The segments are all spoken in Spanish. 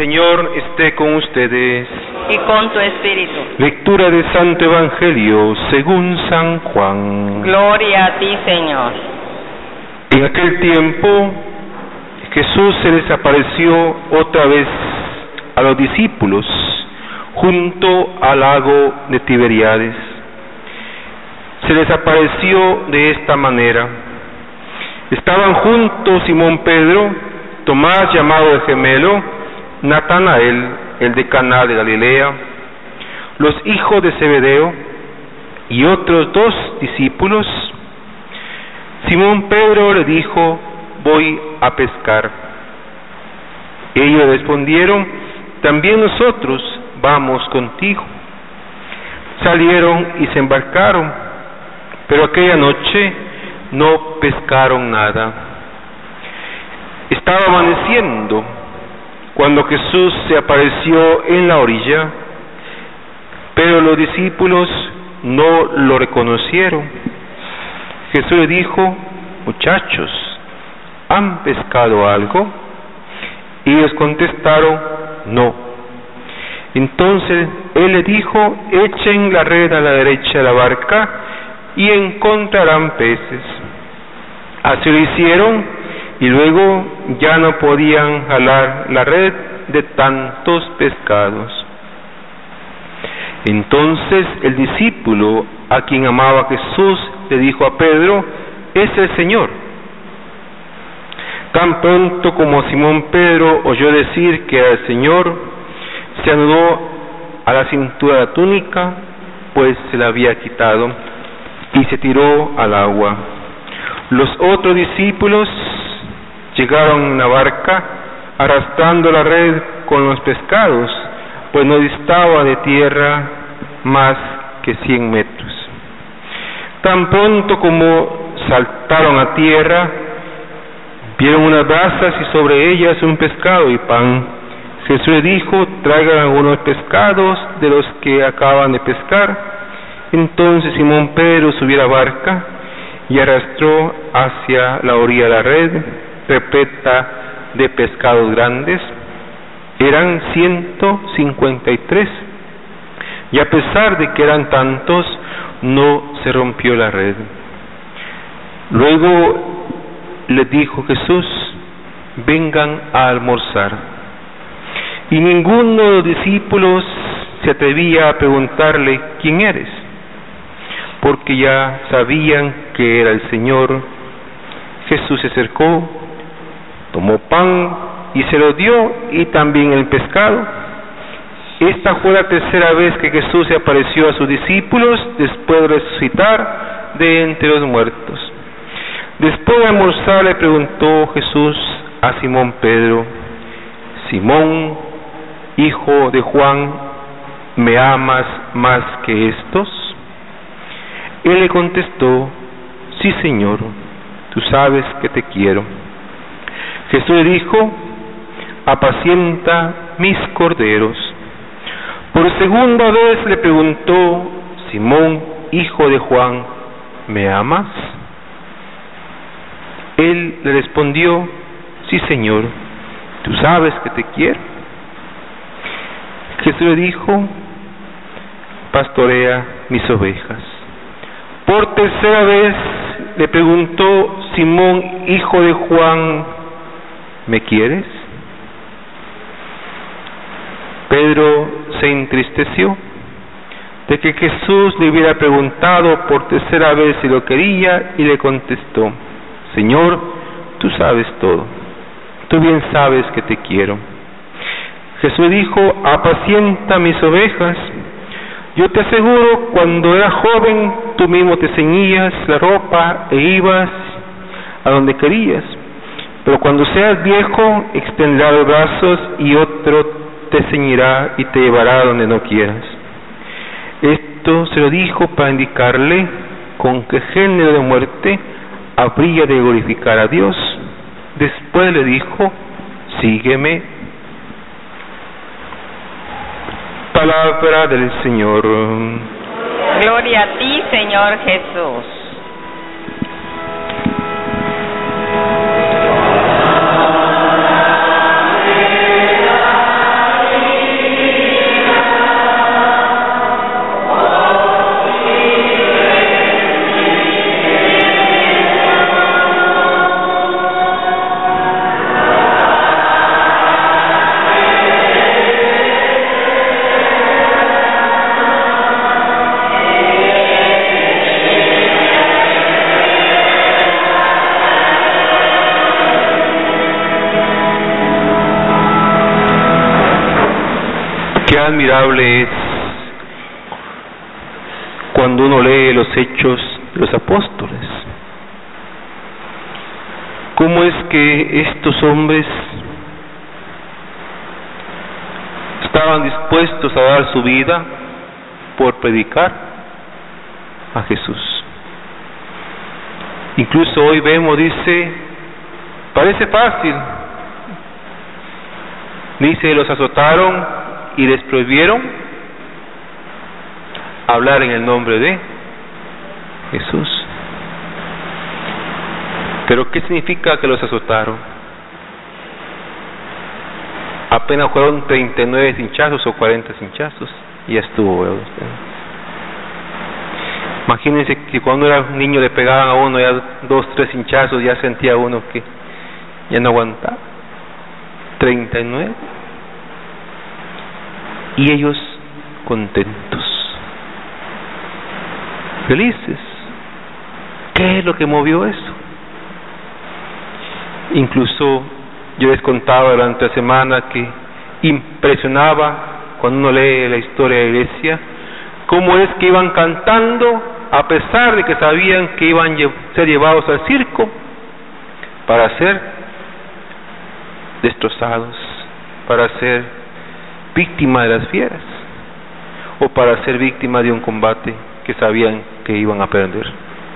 Señor esté con ustedes. Y con tu espíritu. Lectura del Santo Evangelio según San Juan. Gloria a ti, Señor. En aquel tiempo, Jesús se les apareció otra vez a los discípulos junto al lago de Tiberíades. Se les apareció de esta manera. Estaban juntos Simón Pedro, Tomás llamado el gemelo, Natanael, el de Caná de Galilea, los hijos de Zebedeo y otros 2 discípulos. Simón Pedro le dijo: voy a pescar. Ellos respondieron: también nosotros vamos contigo. Salieron y se embarcaron, pero aquella noche no pescaron nada. Estaba amaneciendo cuando Jesús se apareció en la orilla, pero los discípulos no lo reconocieron. Jesús le dijo: muchachos, ¿han pescado algo? Y ellos contestaron: no. Entonces él le dijo: echen la red a la derecha de la barca y encontrarán peces. Así lo hicieron, y luego ya no podían jalar la red de tantos pescados. Entonces el discípulo a quien amaba Jesús le dijo a Pedro: es el Señor. Tan pronto como Simón Pedro oyó decir que era el Señor, se anudó a la cintura la túnica, pues se la había quitado, y se tiró al agua. Los otros discípulos llegaron en la barca arrastrando la red con los pescados, pues no distaba de tierra más que 100 metros. Tan pronto como saltaron a tierra, vieron unas brasas y sobre ellas un pescado y pan. Jesús le dijo: traigan algunos pescados de los que acaban de pescar. Entonces Simón Pedro subió a la barca y arrastró hacia la orilla la red repleta de pescados grandes. Eran 153, y a pesar de que eran tantos, no se rompió la red. Luego les dijo Jesús: vengan a almorzar. Y ninguno de los discípulos se atrevía a preguntarle: ¿quién eres?, porque ya sabían que era el Señor. Jesús se acercó, tomó pan y se lo dio, y también el pescado. Esta fue la tercera vez que Jesús se apareció a sus discípulos después de resucitar de entre los muertos. Después de almorzar le preguntó Jesús a Simón Pedro: Simón, hijo de Juan, ¿me amas más que estos? Él le contestó: sí, Señor, tú sabes que te quiero. Jesús le dijo: apacienta mis corderos. Por segunda vez le preguntó: Simón, hijo de Juan, ¿me amas? Él le respondió: sí, Señor, tú sabes que te quiero. Jesús le dijo: pastorea mis ovejas. Por tercera vez le preguntó: Simón, hijo de Juan, ¿me quieres? Pedro se entristeció de que Jesús le hubiera preguntado por tercera vez si lo quería, y le contestó: Señor, tú sabes todo, tú bien sabes que te quiero. Jesús dijo: apacienta mis ovejas. Yo te aseguro, cuando eras joven, tú mismo te ceñías la ropa e ibas a donde querías. Pero cuando seas viejo, extenderás los brazos y otro te ceñirá y te llevará a donde no quieras. Esto se lo dijo para indicarle con qué género de muerte habría de glorificar a Dios. Después le dijo: sígueme. Palabra del Señor. Gloria a ti, Señor Jesús. admirable es cuando uno lee los hechos de los apóstoles. ¿Cómo es que estos hombres estaban dispuestos a dar su vida por predicar a Jesús? Incluso hoy vemos, dice, parece fácil. Dice, los azotaron y les prohibieron hablar en el nombre de Jesús. Pero ¿qué significa que los azotaron? Apenas fueron 39 cinchazos o 40 cinchazos y ya estuvo, ¿verdad? Imagínense que cuando era un niño le pegaban a uno ya 2, 3 cinchazos, ya sentía uno que ya no aguantaba. 39. Y ellos contentos, felices. ¿Qué es lo que movió eso? Incluso yo les contaba durante la semana que impresionaba cuando uno lee la historia de la iglesia, cómo es que iban cantando a pesar de que sabían que iban a ser llevados al circo para ser destrozados, para ser víctimas de las fieras o para ser víctimas de un combate que sabían que iban a perder.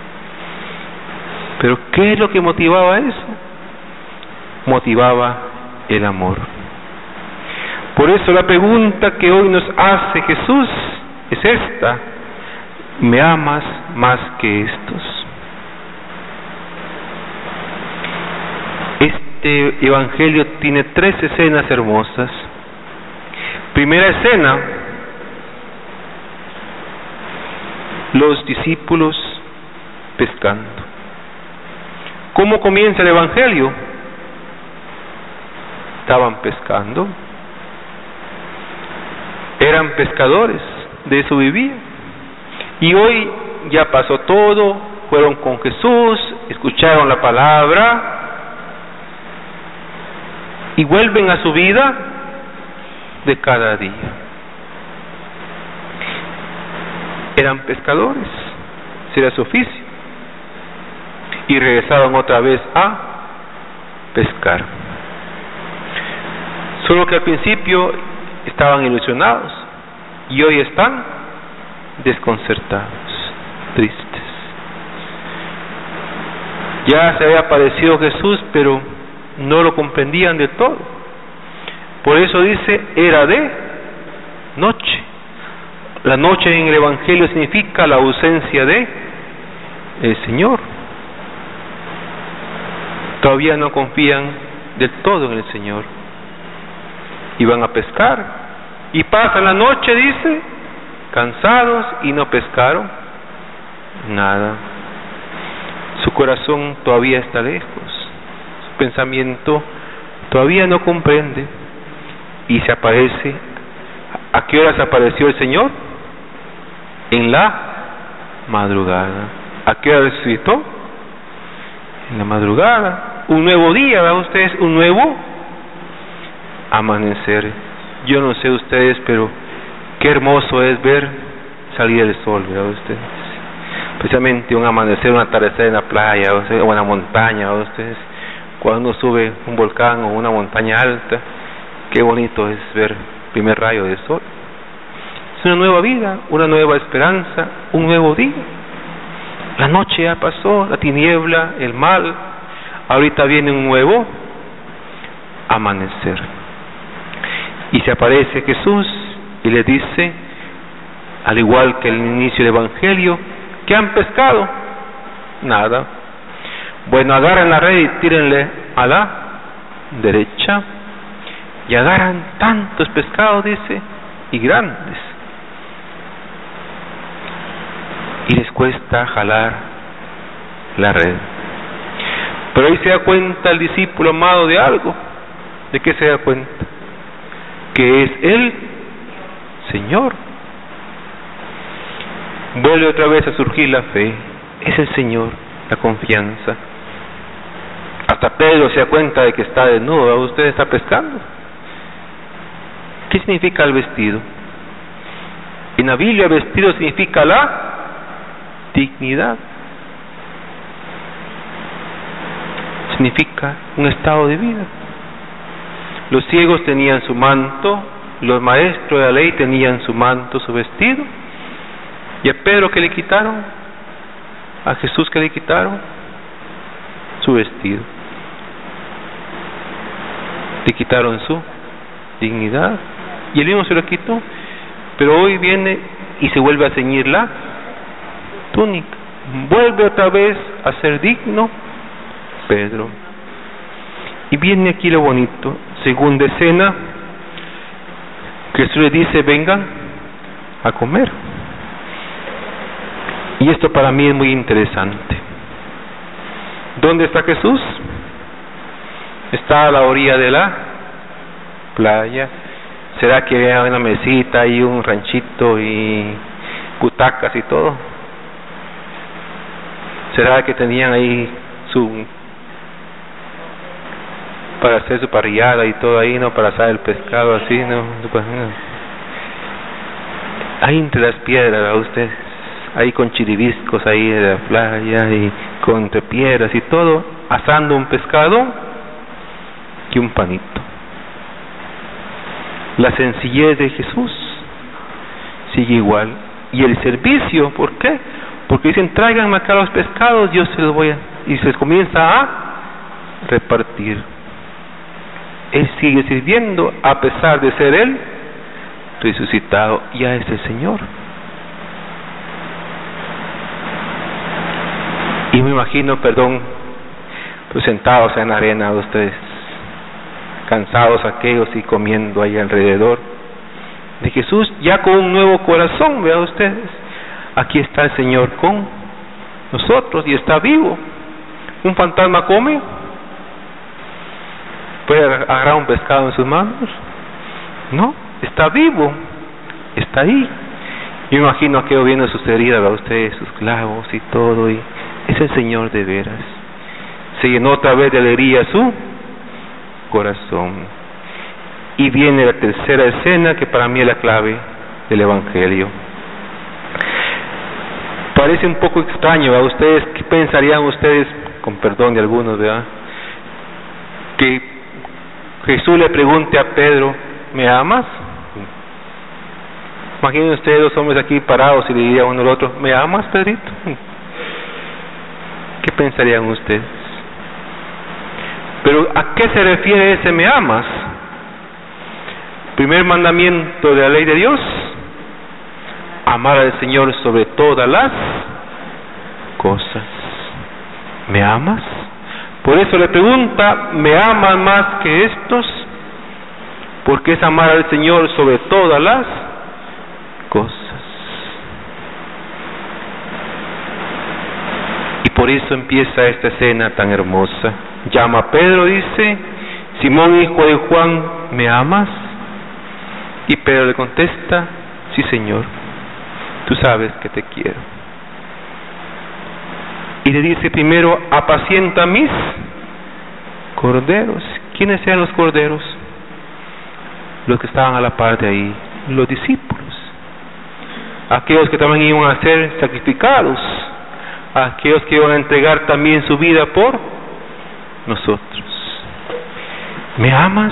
Pero ¿qué es lo que motivaba eso? Motivaba el amor. Por eso la pregunta que hoy nos hace Jesús es esta: ¿me amas más que estos? Este evangelio tiene 3 escenas hermosas. Primera escena, los discípulos pescando. ¿Cómo comienza el evangelio? Estaban pescando, eran pescadores, de eso vivían. Y hoy ya pasó todo, fueron con Jesús, escucharon la palabra y vuelven a su vida de cada día. Eran pescadores, ese era su oficio, y regresaron otra vez a pescar. Solo que al principio estaban ilusionados y hoy están desconcertados, tristes. Ya se había aparecido Jesús, pero no lo comprendían de todo. Por eso dice, era de noche. La noche en el Evangelio significa la ausencia de el Señor. Todavía no confían del todo en el Señor. Iban a pescar y pasan la noche, dice, cansados, y no pescaron nada. Su corazón todavía está lejos, su pensamiento todavía no comprende, y se aparece. ¿A qué hora se apareció el Señor? En la madrugada. ¿A qué hora resucitó? En la madrugada. Un nuevo día, ¿verdad ustedes? Un nuevo amanecer. Yo no sé ustedes, pero qué hermoso es ver salir el sol, ¿verdad ustedes? Especialmente un amanecer, un atardecer en la playa, o en la montaña, ¿verdad ustedes? Cuando uno sube un volcán o una montaña alta, qué bonito es ver el primer rayo del sol. Es una nueva vida, una nueva esperanza, un nuevo día. La noche ya pasó, la tiniebla, el mal. Ahorita viene un nuevo amanecer. Y se aparece Jesús y le dice, al igual que el inicio del Evangelio, ¿qué han pescado? Nada. Bueno, agarren la red y tírenle a la derecha. Y agarran tantos pescados, dice, y grandes. Y les cuesta jalar la red. Pero ahí se da cuenta el discípulo amado de algo. ¿De qué se da cuenta? Que es el Señor. Vuelve otra vez a surgir la fe. Es el Señor, la confianza. Hasta Pedro se da cuenta de que está desnudo. Usted está pescando. ¿Qué significa el vestido? En la Biblia, vestido significa la dignidad. Significa un estado de vida. Los ciegos tenían su manto, los maestros de la ley tenían su manto, su vestido. ¿Y a Pedro qué le quitaron? ¿A Jesús qué le quitaron? Su vestido. Le quitaron su dignidad. Y él mismo se lo quitó. Pero hoy viene y se vuelve a ceñir la túnica. Vuelve otra vez a ser digno Pedro. Y viene aquí lo bonito. Segunda escena, Jesús le dice: vengan a comer. Y esto para mí es muy interesante. ¿Dónde está Jesús? Está a la orilla de la playa. ¿Será que había una mesita y un ranchito y butacas y todo? ¿Será que tenían ahí para hacer su parrillada y todo ahí, no? Para asar el pescado así, no. Ahí entre las piedras, ¿verdad ustedes? Ahí con chiribiscos ahí de la playa y con entre piedras y todo, asando un pescado y un panito. La sencillez de Jesús sigue igual. Y el servicio, ¿por qué? Porque dicen: tráiganme acá los pescados, yo se los voy a... Y se comienza a repartir. Él sigue sirviendo a pesar de ser Él resucitado. Ya es el Señor. Y me imagino, pues sentados en la arena ustedes, cansados aquellos y comiendo ahí alrededor de Jesús, ya con un nuevo corazón. Vean ustedes, aquí está el Señor con nosotros y está vivo. ¿Un fantasma come? ¿Puede agarrar un pescado en sus manos? No, está vivo, está ahí. Yo imagino aquello viendo sus heridas, vean ustedes, sus clavos y todo, y es el Señor de veras. Se llenó otra vez de alegría su corazón. Y viene la tercera escena, que para mí es la clave del Evangelio. Parece un poco extraño, ¿verdad? Ustedes, ¿qué pensarían ustedes, con perdón de algunos, verdad? Que Jesús le pregunte a Pedro: ¿me amas? Imaginen ustedes dos hombres aquí parados y le diría uno al otro: ¿me amas, Pedrito? ¿Qué pensarían ustedes? Pero ¿a qué se refiere ese me amas? Primer mandamiento de la ley de Dios: amar al Señor sobre todas las cosas. ¿Me amas? Por eso le pregunta: ¿me amas más que estos? Porque es amar al Señor sobre todas las cosas. Y por eso empieza esta escena tan hermosa. Llama a Pedro, dice: Simón, hijo de Juan, ¿me amas? Y Pedro le contesta: sí, Señor, tú sabes que te quiero. Y le dice primero: apacienta mis corderos. ¿Quiénes eran los corderos? Los que estaban a la par de ahí, los discípulos, aquellos que también iban a ser sacrificados, aquellos que iban a entregar también su vida por nosotros. ¿Me amas?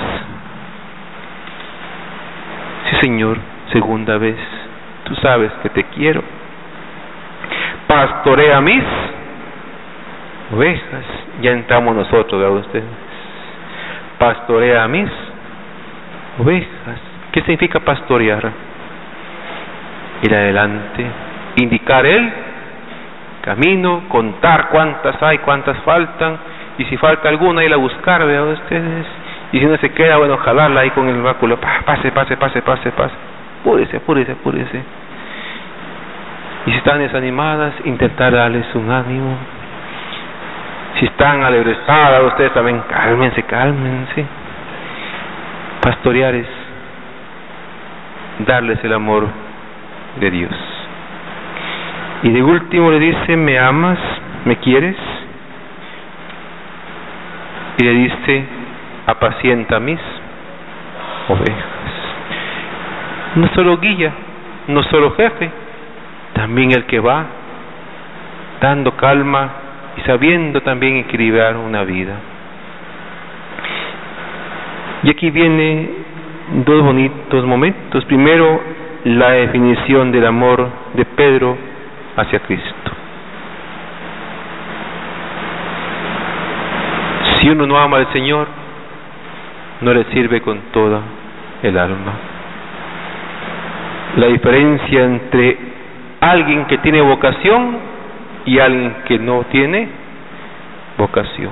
Sí, Señor, segunda vez, tú sabes que te quiero. Pastorea mis ovejas. Ya entramos nosotros, ¿verdad ustedes? Pastorea mis ovejas. ¿Qué significa pastorear? Ir adelante, indicar el camino, contar cuántas hay, cuántas faltan, y si falta alguna, ir a buscar, ¿verdad ustedes? Y si no se queda, bueno, jalarla ahí con el báculo: pase. Apúrese. Y si están desanimadas, intentar darles un ánimo. Si están alegresadas, ustedes también cálmense. Pastorear es darles el amor de Dios. Y de último le dice: ¿me amas? ¿Me quieres? Y le dice: apacienta mis ovejas. No solo guía, no solo jefe, también el que va dando calma y sabiendo también equilibrar una vida. Y aquí viene dos bonitos momentos. Primero, la definición del amor de Pedro hacia Cristo. Si uno no ama al Señor, no le sirve con toda el alma. La diferencia entre alguien que tiene vocación y alguien que no tiene vocación.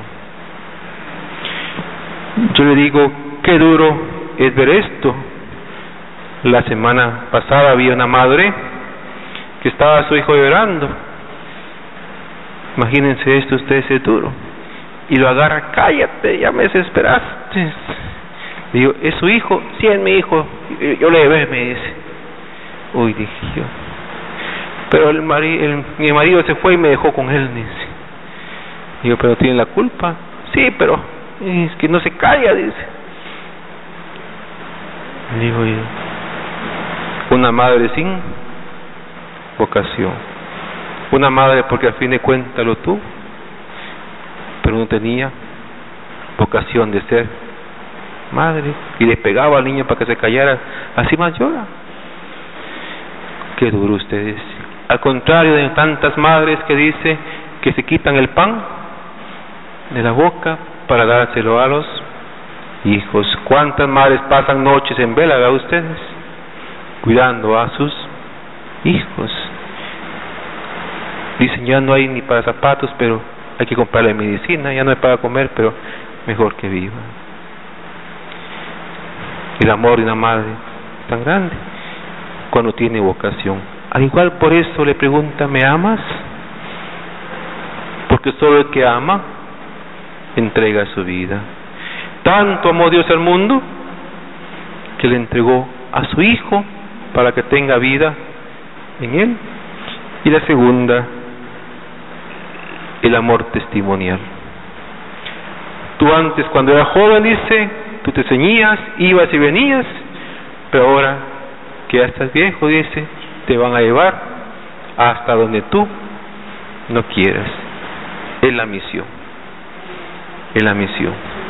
Yo le digo, qué duro es ver esto. La semana pasada había una madre que estaba a su hijo llorando. Imagínense esto, ustedes, es duro. Y lo agarra, cállate, ya me desesperaste. Le digo, ¿es su hijo? Sí, es mi hijo. Yo le ve, me dice. Uy, dije yo. Pero mi marido se fue y me dejó con él, dice. Digo, ¿pero tiene la culpa? Sí, pero es que no se calla, dice. Digo yo, una madre sin vocación, una madre porque al fin de cuentas lo tuvo, pero no tenía vocación de ser madre, y le pegaba al niño para que se callara, así más llora. Qué duro ustedes. Al contrario de tantas madres que dice que se quitan el pan de la boca para dárselo a los hijos. ¿Cuántas madres pasan noches en vela, ¿verdad ustedes? Cuidando a sus hijos. Dicen, ya no hay ni para zapatos, pero hay que comprarle medicina, ya no hay para comer, pero mejor que viva. El amor de una madre es tan grande cuando tiene vocación. Al igual, por eso le pregunta, ¿me amas? Porque solo el que ama entrega su vida. Tanto amó Dios al mundo que le entregó a su Hijo para que tenga vida en él. Y la segunda, el amor testimonial. Tú antes, cuando eras joven, dice, tú te ceñías, ibas y venías, pero ahora que ya estás viejo, dice, te van a llevar hasta donde tú no quieras. Es la misión. Es la misión.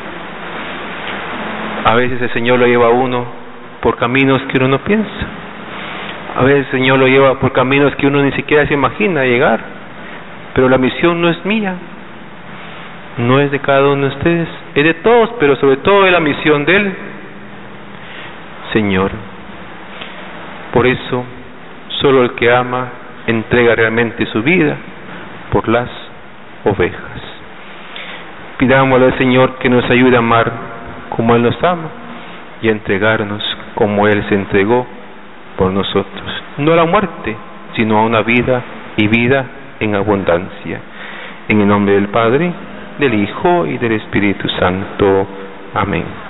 A veces el Señor lo lleva a uno por caminos que uno no piensa. A veces el Señor lo lleva por caminos que uno ni siquiera se imagina llegar. Pero la misión no es mía, no es de cada uno de ustedes, es de todos, pero sobre todo es la misión del Señor. Por eso, solo el que ama entrega realmente su vida por las ovejas. Pidámosle al Señor que nos ayude a amar como Él nos ama y a entregarnos como Él se entregó por nosotros. No a la muerte, sino a una vida y vida en abundancia. En el nombre del Padre, del Hijo y del Espíritu Santo. Amén.